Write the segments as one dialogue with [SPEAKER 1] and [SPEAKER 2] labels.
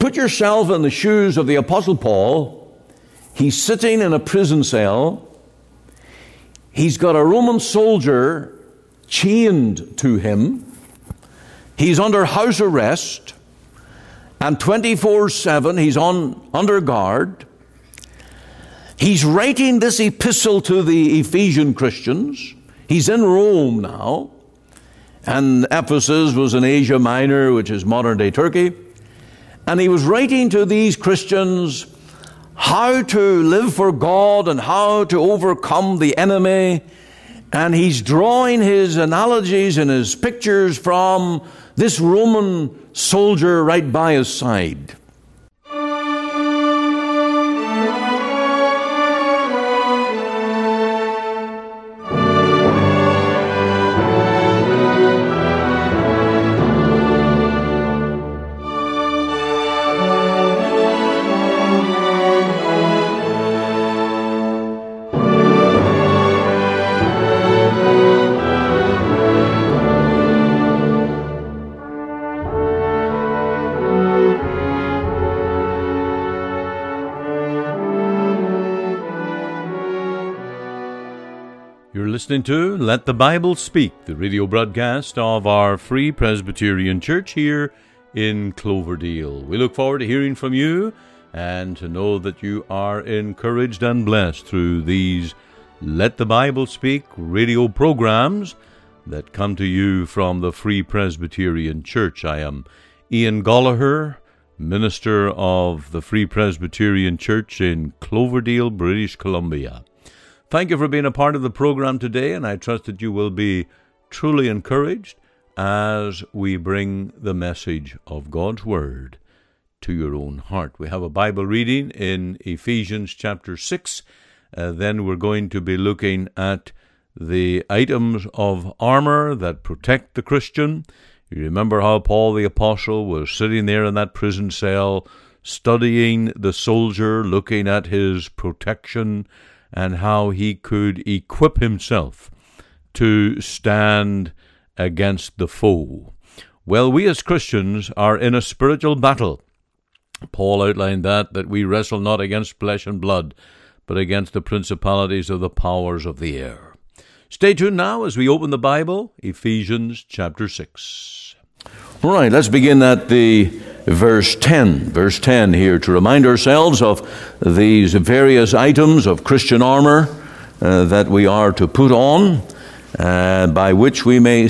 [SPEAKER 1] Put yourself in the shoes of the Apostle Paul. He's sitting in a prison cell. He's got a Roman soldier chained to him. He's under house arrest. And 24/7 he's under guard. He's writing this epistle to the Ephesian Christians. He's in Rome now. And Ephesus was in Asia Minor, which is modern-day Turkey. And he was writing to these Christians how to live for God and how to overcome the enemy. And he's drawing his analogies and his pictures from this Roman soldier right by his side.
[SPEAKER 2] Listening to Let the Bible Speak, the radio broadcast of our Free Presbyterian Church here in Cloverdale. We look forward to hearing from you and to know that you are encouraged and blessed through these Let the Bible Speak radio programs that come to you from the Free Presbyterian Church. I am Ian Gallagher, minister of the Free Presbyterian Church in Cloverdale, British Columbia. Thank you for being a part of the program today, and I trust that you will be truly encouraged as we bring the message of God's Word to your own heart. We have a Bible reading in Ephesians chapter 6. Then we're going to be looking at the items of armor that protect the Christian. You remember how Paul the Apostle was sitting there in that prison cell, studying the soldier, looking at his protection, and how he could equip himself to stand against the foe. Well, we as Christians are in a spiritual battle. Paul outlined that we wrestle not against flesh and blood, but against the principalities of the powers of the air. Stay tuned now as we open the Bible, Ephesians chapter 6.
[SPEAKER 1] All right, let's begin at the verse 10. Verse 10 here, to remind ourselves of these various items of Christian armor that we are to put on, by which we may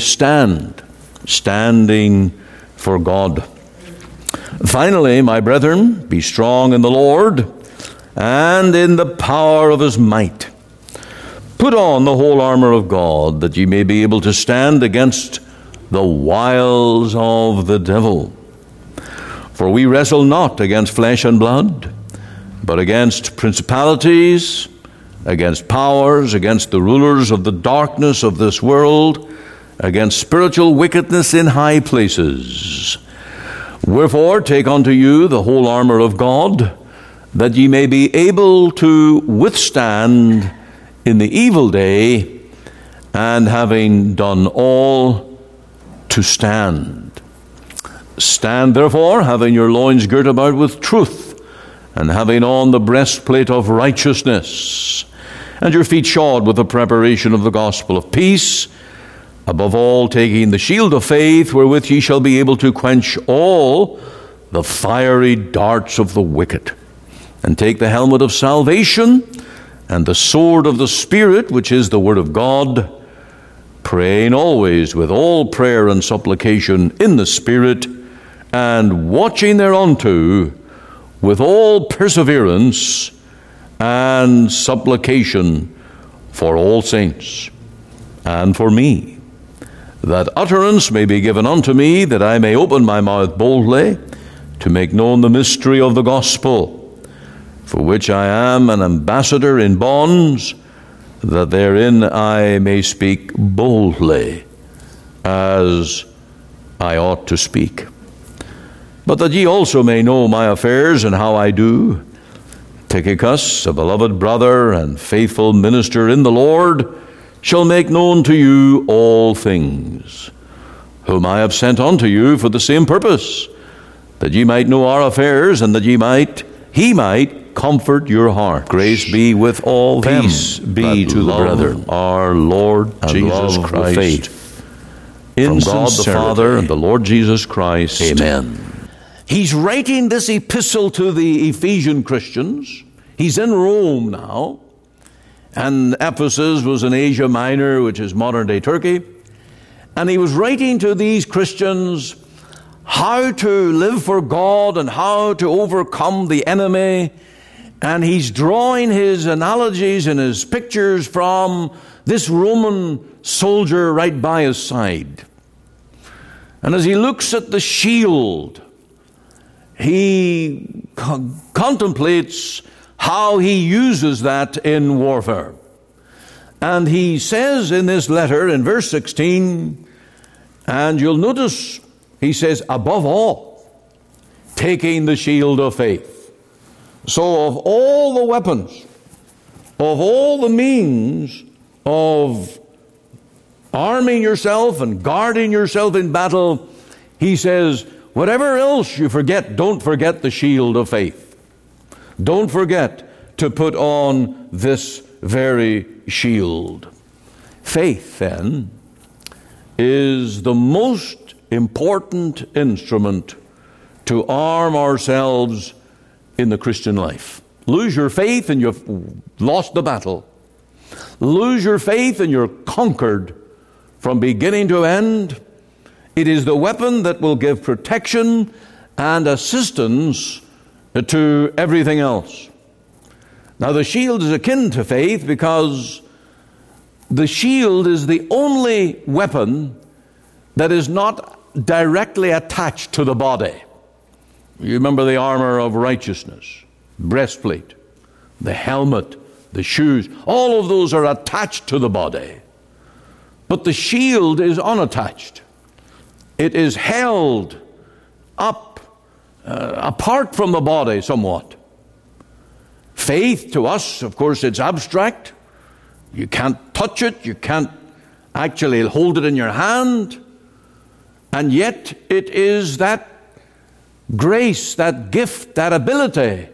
[SPEAKER 1] standing for God. Finally, my brethren, be strong in the Lord and in the power of his might. Put on the whole armor of God, that ye may be able to stand against the wiles of the devil. For we wrestle not against flesh and blood, but against principalities, against powers, against the rulers of the darkness of this world, against spiritual wickedness in high places. Wherefore take unto you the whole armor of God, that ye may be able to withstand in the evil day, and having done all, to stand. Stand therefore, having your loins girt about with truth, and having on the breastplate of righteousness, and your feet shod with the preparation of the gospel of peace, above all taking the shield of faith, wherewith ye shall be able to quench all the fiery darts of the wicked, and take the helmet of salvation, and the sword of the Spirit, which is the word of God, praying always with all prayer and supplication in the Spirit, and watching thereunto with all perseverance and supplication for all saints, and for me, that utterance may be given unto me, that I may open my mouth boldly to make known the mystery of the gospel, for which I am an ambassador in bonds, that therein I may speak boldly, as I ought to speak. But that ye also may know my affairs and how I do, Tychicus, a beloved brother and faithful minister in the Lord, shall make known to you all things, whom I have sent unto you for the same purpose, that ye might know our affairs, and that he might comfort your heart. Grace be with all them. Peace be to the brethren. Our Lord Jesus Christ. Faith. In from God the Father and the Lord Jesus Christ. Amen. He's writing this epistle to the Ephesian Christians. He's in Rome now. And Ephesus was in Asia Minor, which is modern-day Turkey. And he was writing to these Christians how to live for God and how to overcome the enemy. And he's drawing his analogies and his pictures from this Roman soldier right by his side. And as he looks at the shield, he contemplates how he uses that in warfare. And he says in this letter, in verse 16, and you'll notice, he says, above all, taking the shield of faith. So of all the weapons, of all the means of arming yourself and guarding yourself in battle, he says, whatever else you forget, don't forget the shield of faith. Don't forget to put on this very shield. Faith, then, is the most important instrument to arm ourselves in the Christian life. Lose your faith and you've lost the battle. Lose your faith and you're conquered from beginning to end. It is the weapon that will give protection and assistance to everything else. Now, the shield is akin to faith because the shield is the only weapon that is not directly attached to the body. You remember the armor of righteousness, breastplate, the helmet, the shoes, all of those are attached to the body. But the shield is unattached. It is held up apart from the body somewhat. Faith to us, of course, it's abstract. You can't touch it. You can't actually hold it in your hand. And yet it is that grace, that gift, that ability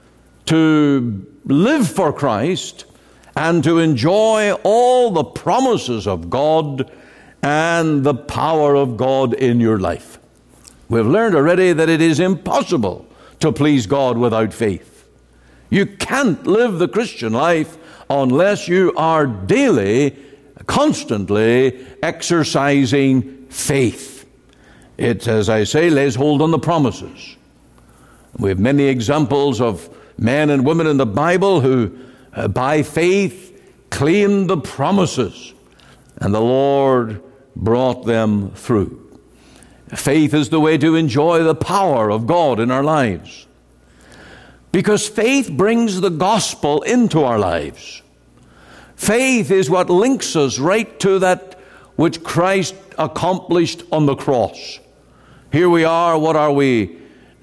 [SPEAKER 1] to live for Christ and to enjoy all the promises of God and the power of God in your life. We've learned already that it is impossible to please God without faith. You can't live the Christian life unless you are daily, constantly exercising faith. It, as I say, lays hold on the promises. We have many examples of men and women in the Bible who, by faith, claimed the promises, and the Lord brought them through. Faith is the way to enjoy the power of God in our lives. Because faith brings the gospel into our lives. Faith is what links us right to that which Christ accomplished on the cross. Here we are, what are we,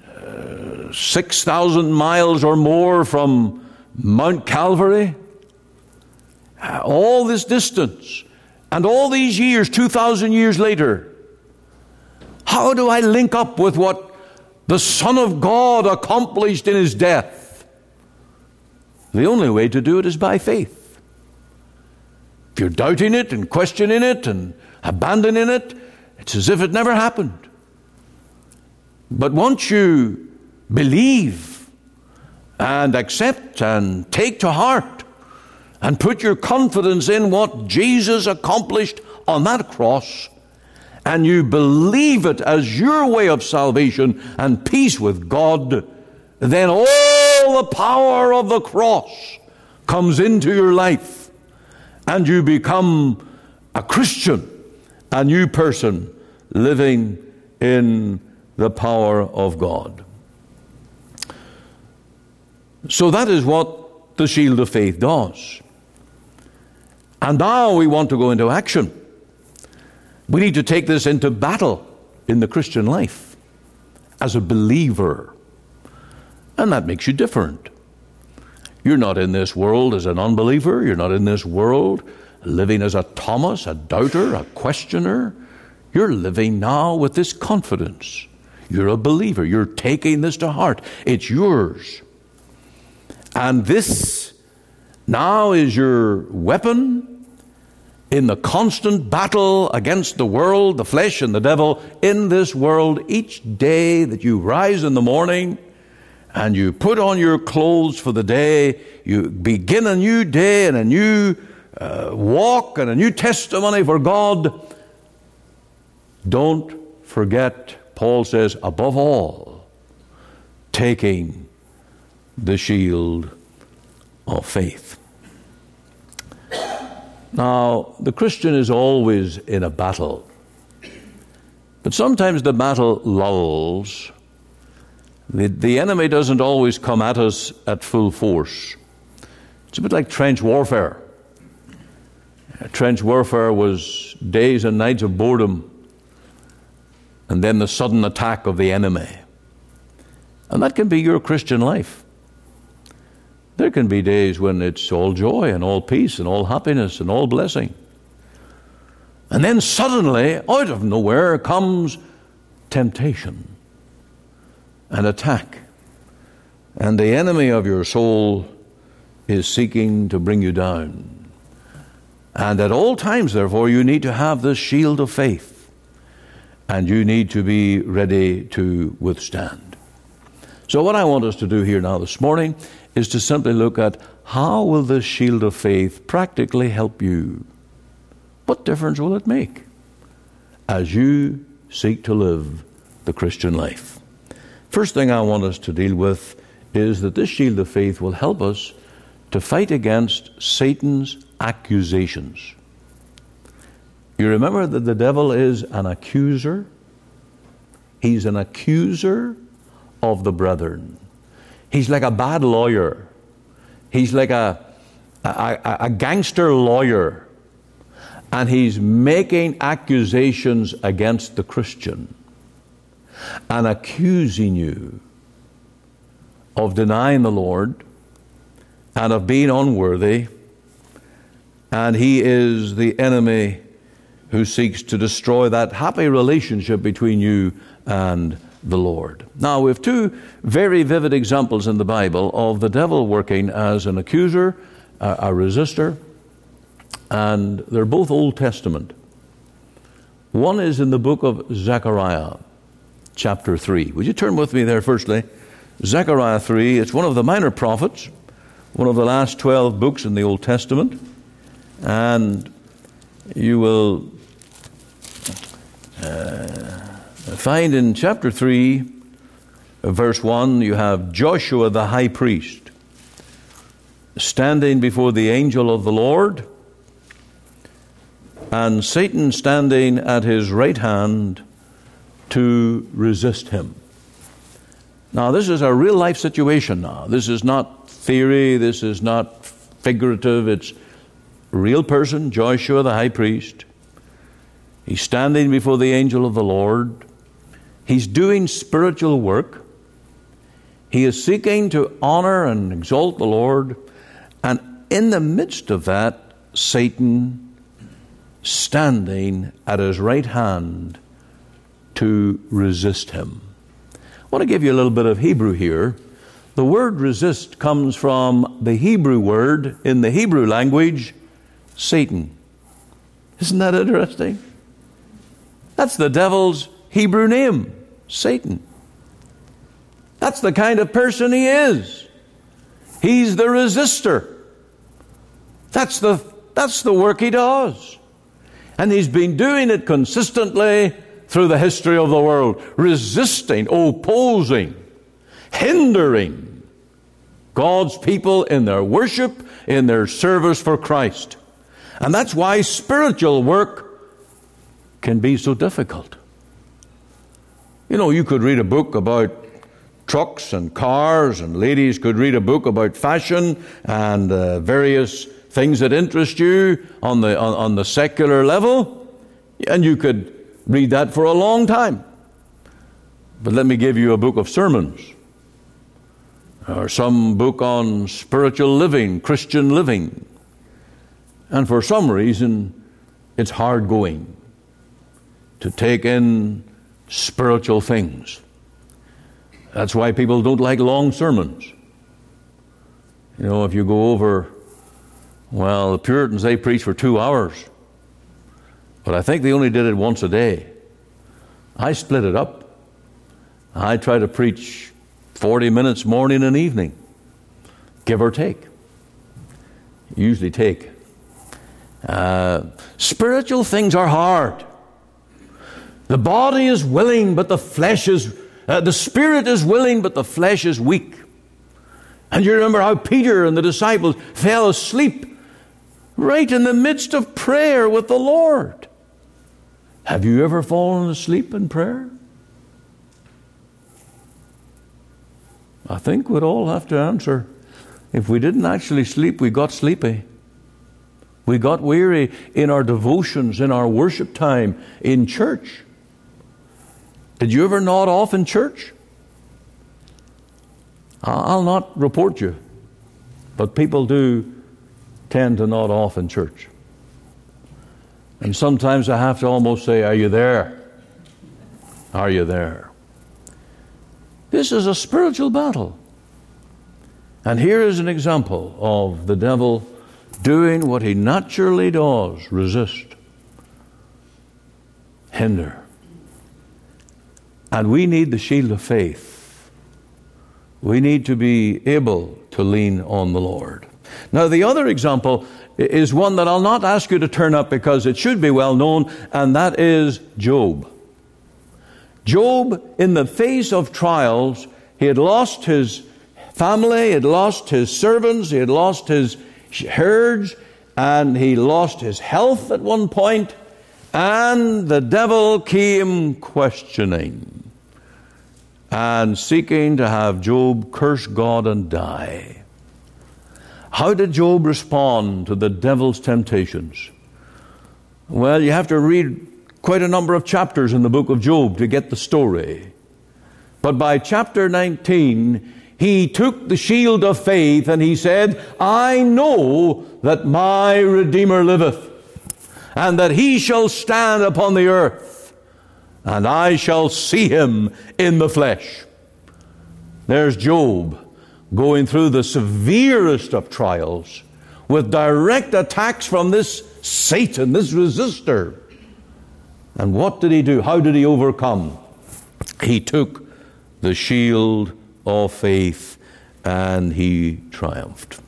[SPEAKER 1] 6,000 miles or more from Mount Calvary? All this distance, and all these years, 2,000 years later, how do I link up with what the Son of God accomplished in His death? The only way to do it is by faith. If you're doubting it and questioning it and abandoning it, it's as if it never happened. But once you believe and accept and take to heart and put your confidence in what Jesus accomplished on that cross, and you believe it as your way of salvation and peace with God, then all the power of the cross comes into your life, and you become a Christian, a new person living in the power of God. So that is what the shield of faith does. And now we want to go into action. We need to take this into battle in the Christian life as a believer. And that makes you different. You're not in this world as an unbeliever. You're not in this world living as a Thomas, a doubter, a questioner. You're living now with this confidence. You're a believer. You're taking this to heart. It's yours. And this now is your weapon in the constant battle against the world, the flesh, and the devil in this world. Each day that you rise in the morning and you put on your clothes for the day, you begin a new day and a new walk and a new testimony for God. Don't forget, Paul says, above all, taking the shield of faith. Now, the Christian is always in a battle. But sometimes the battle lulls. The enemy doesn't always come at us at full force. It's a bit like trench warfare. Trench warfare was days and nights of boredom, and then the sudden attack of the enemy. And that can be your Christian life. There can be days when it's all joy and all peace and all happiness and all blessing. And then suddenly, out of nowhere, comes temptation and attack. And the enemy of your soul is seeking to bring you down. And at all times, therefore, you need to have this shield of faith. And you need to be ready to withstand. So what I want us to do here now this morning is to simply look at how will this shield of faith practically help you? What difference will it make as you seek to live the Christian life? First thing I want us to deal with is that this shield of faith will help us to fight against Satan's accusations. You remember that the devil is an accuser? He's an accuser of the brethren. He's like a bad lawyer. He's like a gangster lawyer. And he's making accusations against the Christian and accusing you of denying the Lord and of being unworthy. And he is the enemy who seeks to destroy that happy relationship between you and the Lord. Now, we have two very vivid examples in the Bible of the devil working as an accuser, a resistor, and they're both Old Testament. One is in the book of Zechariah, chapter 3. Would you turn with me there firstly? Zechariah 3, it's one of the minor prophets, one of the last 12 books in the Old Testament, and you will find in chapter 3, verse 1, you have Joshua the high priest standing before the angel of the Lord, and Satan standing at his right hand to resist him. Now, this is a real life situation now. This is not theory, this is not figurative, it's a real person, Joshua the high priest. He's standing before the angel of the Lord. He's doing spiritual work. He is seeking to honor and exalt the Lord. And in the midst of that, Satan standing at his right hand to resist him. I want to give you a little bit of Hebrew here. The word resist comes from the Hebrew word in the Hebrew language, Satan. Isn't that interesting? That's the devil's Hebrew name, Satan. That's the kind of person he is. He's the resistor. That's the work he does. And he's been doing it consistently through the history of the world, resisting, opposing, hindering God's people in their worship, in their service for Christ. And that's why spiritual work can be so difficult. You know, you could read a book about trucks and cars, and ladies could read a book about fashion and various things that interest you on the secular level, and you could read that for a long time. But let me give you a book of sermons, or some book on spiritual living, Christian living, and for some reason it's hard going to take in spiritual things. That's why people don't like long sermons. You know, if you go over, well, the Puritans, they preach for 2 hours. But I think they only did it once a day. I split it up. I try to preach 40 minutes morning and evening, give or take. Usually take. Spiritual things are hard. The body is willing, but the flesh is, the spirit is willing, but the flesh is weak. And you remember how Peter and the disciples fell asleep right in the midst of prayer with the Lord. Have you ever fallen asleep in prayer? I think we'd all have to answer. If we didn't actually sleep, we got sleepy. We got weary in our devotions, in our worship time, in church. Did you ever nod off in church? I'll not report you, but people do tend to nod off in church. And sometimes I have to almost say, are you there? Are you there? This is a spiritual battle. And here is an example of the devil doing what he naturally does: resist, hinder. And we need the shield of faith. We need to be able to lean on the Lord. Now, the other example is one that I'll not ask you to turn up because it should be well known, and that is Job. Job, in the face of trials, he had lost his family, he had lost his servants, he had lost his herds, and he lost his health at one point, and the devil came questioning and seeking to have Job curse God and die. How did Job respond to the devil's temptations? Well, you have to read quite a number of chapters in the book of Job to get the story. But by chapter 19, he took the shield of faith and he said, I know that my Redeemer liveth, and that he shall stand upon the earth, and I shall see him in the flesh. There's Job going through the severest of trials with direct attacks from this Satan, this resistor. And what did he do? How did he overcome? He took the shield of faith and he triumphed.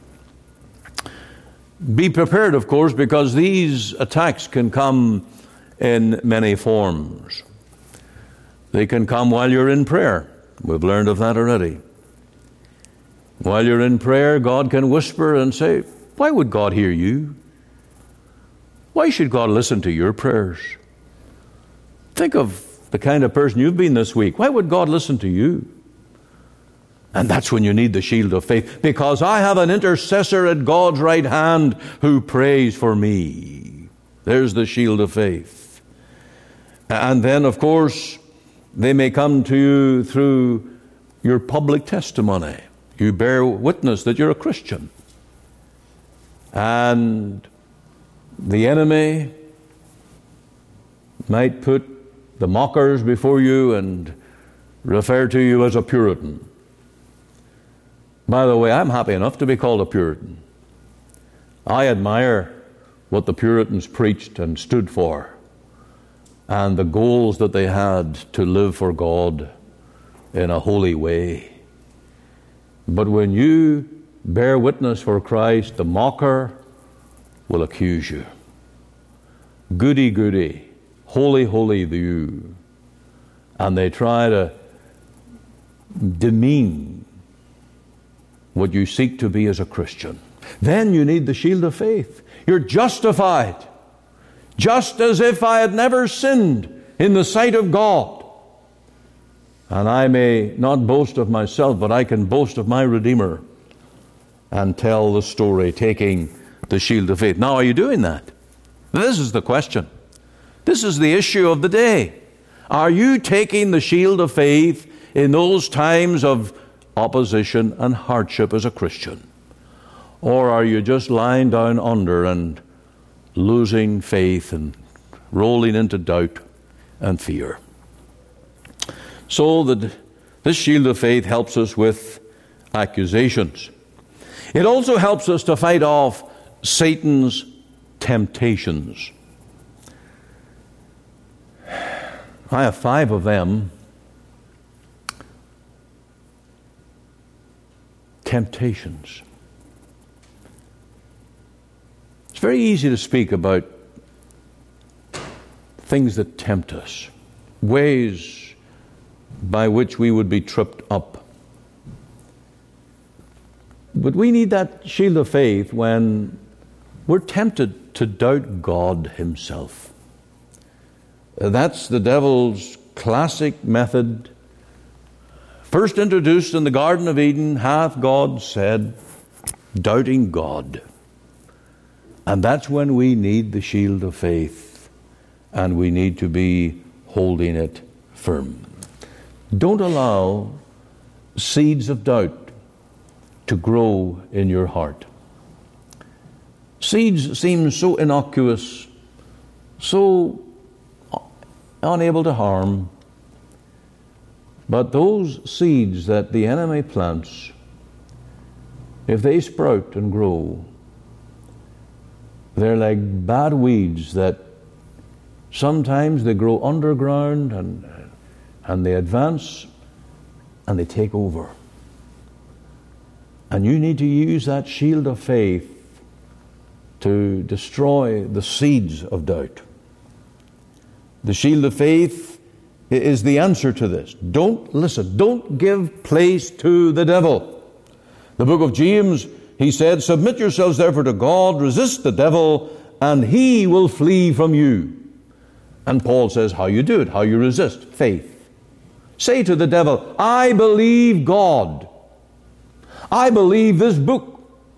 [SPEAKER 1] Be prepared, of course, because these attacks can come in many forms. They can come while you're in prayer. We've learned of that already. While you're in prayer, God can whisper and say, why would God hear you? Why should God listen to your prayers? Think of the kind of person you've been this week. Why would God listen to you? And that's when you need the shield of faith, because I have an intercessor at God's right hand who prays for me. There's the shield of faith. And then, of course, they may come to you through your public testimony. You bear witness that you're a Christian. And the enemy might put the mockers before you and refer to you as a Puritan. By the way, I'm happy enough to be called a Puritan. I admire what the Puritans preached and stood for, and the goals that they had to live for God in a holy way. But when you bear witness for Christ, the mocker will accuse you. Goody, goody, holy, holy you. And they try to demean what you seek to be as a Christian. Then you need the shield of faith. You're justified, just as if I had never sinned in the sight of God. And I may not boast of myself, but I can boast of my Redeemer and tell the story, taking the shield of faith. Now, are you doing that? This is the question. This is the issue of the day. Are you taking the shield of faith in those times of opposition and hardship as a Christian? Or are you just lying down under and losing faith and rolling into doubt and fear? So This shield of faith helps us with accusations. It also helps us to fight off Satan's temptations. I have 5 of them. Temptations. It's very easy to speak about things that tempt us, ways by which we would be tripped up. But we need that shield of faith when we're tempted to doubt God himself. That's the devil's classic method. First introduced in the Garden of Eden, hath God said, doubting God. And that's when we need the shield of faith, and we need to be holding it firm. Don't allow seeds of doubt to grow in your heart. Seeds seem so innocuous, so unable to harm. But those seeds that the enemy plants, if they sprout and grow, they're like bad weeds that sometimes they grow underground and they advance and they take over. And you need to use that shield of faith to destroy the seeds of doubt. The shield of faith is the answer to this. Don't give place to the devil. The book of James, he said, submit yourselves therefore to God, resist the devil, and he will flee from you. And Paul says how you do it, how you resist. Faith. Say to the devil, I believe God. I believe this book.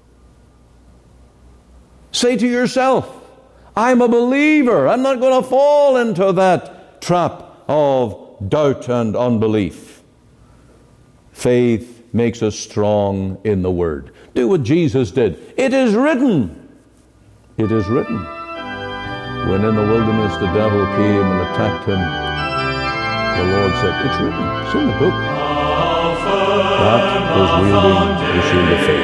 [SPEAKER 1] Say to yourself, I'm a believer. I'm not going to fall into that trap of doubt and unbelief. Faith makes us strong in the Word. Do what Jesus did. It is written. It is written. When in the wilderness the devil came and attacked him, the Lord said, it's written. It's in the book. That was wielding the shield of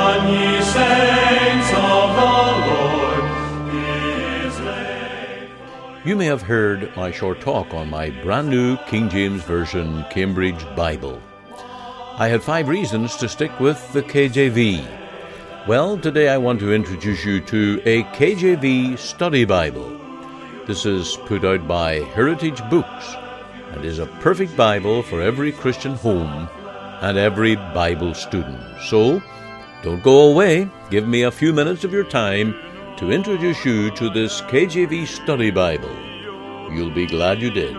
[SPEAKER 1] faith.
[SPEAKER 2] You may have heard my short talk on my brand new King James Version Cambridge Bible. I had 5 reasons to stick with the KJV. Well, today I want to introduce you to a KJV study Bible. This is put out by Heritage Books and is a perfect Bible for every Christian home and every Bible student. So, don't go away. Give me a few minutes of your time to introduce you to this KJV study Bible. You'll be glad you did.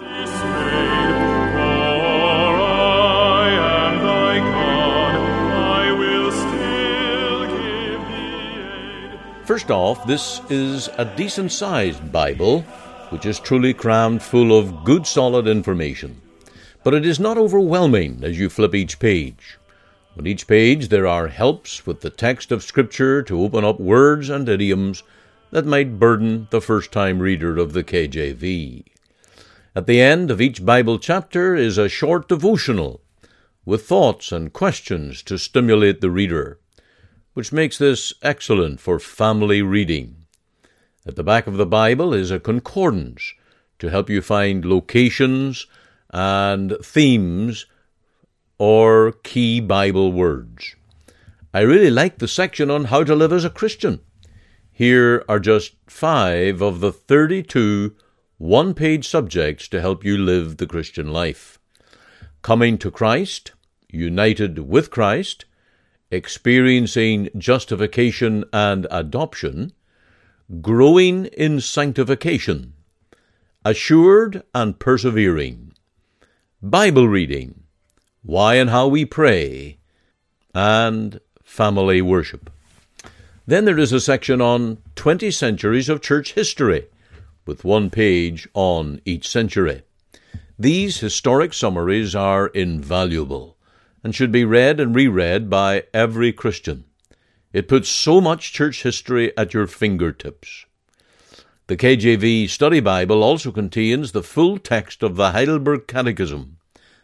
[SPEAKER 2] First off, this is a decent-sized Bible, which is truly crammed full of good, solid information. But it is not overwhelming as you flip each page. On each page there are helps with the text of Scripture to open up words and idioms that might burden the first-time reader of the KJV. At the end of each Bible chapter is a short devotional with thoughts and questions to stimulate the reader, which makes this excellent for family reading. At the back of the Bible is a concordance to help you find locations and themes or key Bible words. I really like the section on how to live as a Christian. Here are just 5 of the 32 one-page subjects to help you live the Christian life. Coming to Christ, united with Christ, experiencing justification and adoption, growing in sanctification, assured and persevering, Bible reading, why and how we pray, and family worship. Then there is a section on 20 centuries of church history, with 1 page on each century. These historic summaries are invaluable and should be read and reread by every Christian. It puts so much church history at your fingertips. The KJV Study Bible also contains the full text of the Heidelberg Catechism,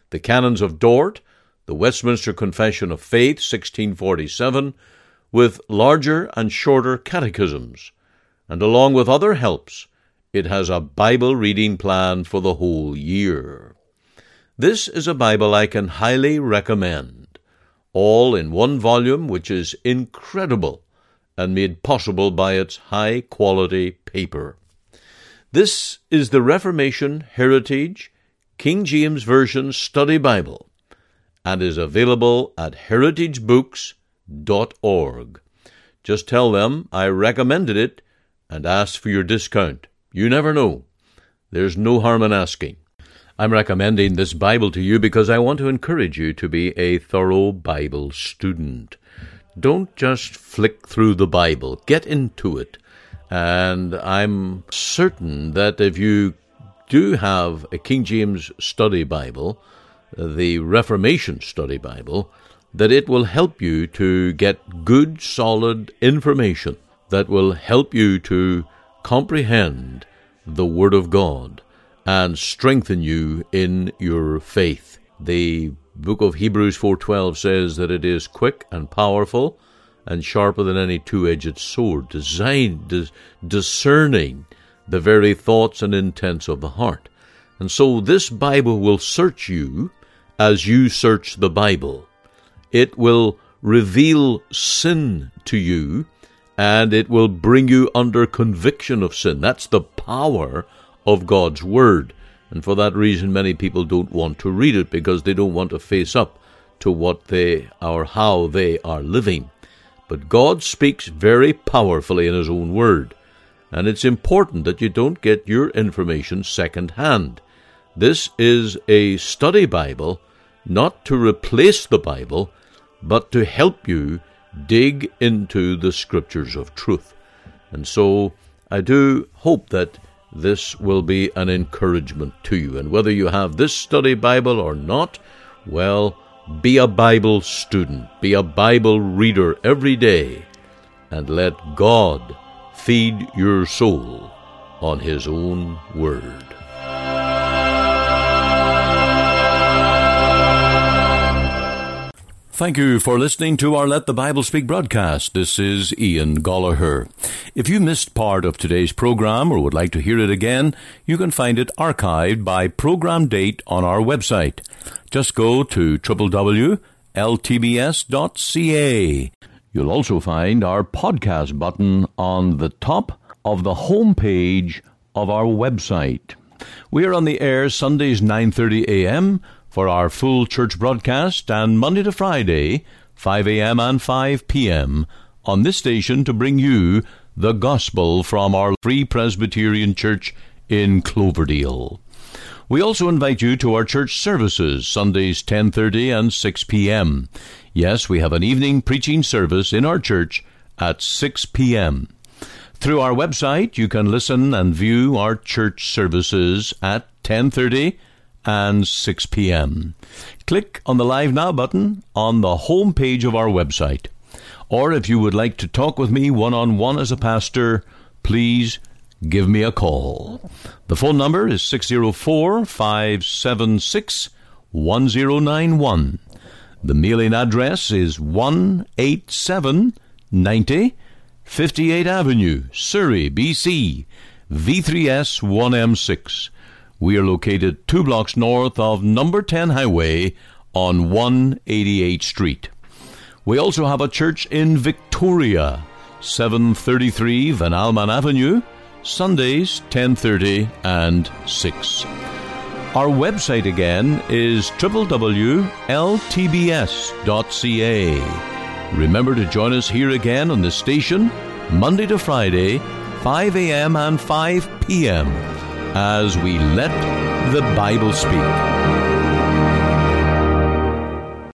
[SPEAKER 2] the Canons of Dort, the Westminster Confession of Faith, 1647, with larger and shorter catechisms, and along with other helps, it has a Bible reading plan for the whole year. This is a Bible I can highly recommend, all in one volume, which is incredible and made possible by its high-quality paper. This is the Reformation Heritage King James Version Study Bible, and is available at heritagebooks.org. Just tell them I recommended it and ask for your discount. You never know. There's no harm in asking. I'm recommending this Bible to you because I want to encourage you to be a thorough Bible student. Don't just flick through the Bible. Get into it. And I'm certain that if you do have a King James Study Bible, the Reformation Study Bible, that it will help you to get good, solid information that will help you to comprehend the Word of God and strengthen you in your faith. The book of Hebrews 4:12 says that it is quick and powerful and sharper than any two-edged sword, discerning the very thoughts and intents of the heart. And so this Bible will search you as you search the Bible. It will reveal sin to you, and it will bring you under conviction of sin. That's the power of God's Word. And for that reason, many people don't want to read it because they don't want to face up to what they or how they are living. But God speaks very powerfully in His own Word. And it's important that you don't get your information second-hand. This is a study Bible, not to replace the Bible, but to help you dig into the Scriptures of truth. And so I do hope that this will be an encouragement to you. And whether you have this study Bible or not, well, be a Bible student, be a Bible reader every day, and let God feed your soul on His own Word. Thank you for listening to our Let the Bible Speak broadcast. This is Ian Gollaher. If you missed part of today's program or would like to hear it again, you can find it archived by program date on our website. Just go to www.ltbs.ca. You'll also find our podcast button on the top of the home page of our website. We are on the air Sundays 9:30 a.m., for our full church broadcast, and Monday to Friday, 5 a.m. and 5 p.m. on this station to bring you the gospel from our Free Presbyterian Church in Cloverdale. We also invite you to our church services, Sundays 10:30 and 6 p.m. Yes, we have an evening preaching service in our church at 6 p.m. Through our website, you can listen and view our church services at 10:30 and 6 p.m. Click on the Live Now button on the home page of our website. Or if you would like to talk with me one-on-one as a pastor, please give me a call. The phone number is 604-576-1091. The mailing address is 18790 58th Avenue, Surrey, BC, V3S 1M6. We are located 2 blocks north of number 10 Highway on 188th Street. We also have a church in Victoria, 733 Van Alman Avenue, Sundays 10:30 and 6. Our website again is www.ltbs.ca. Remember to join us here again on this station, Monday to Friday, 5 a.m. and 5 p.m., as we let the Bible speak.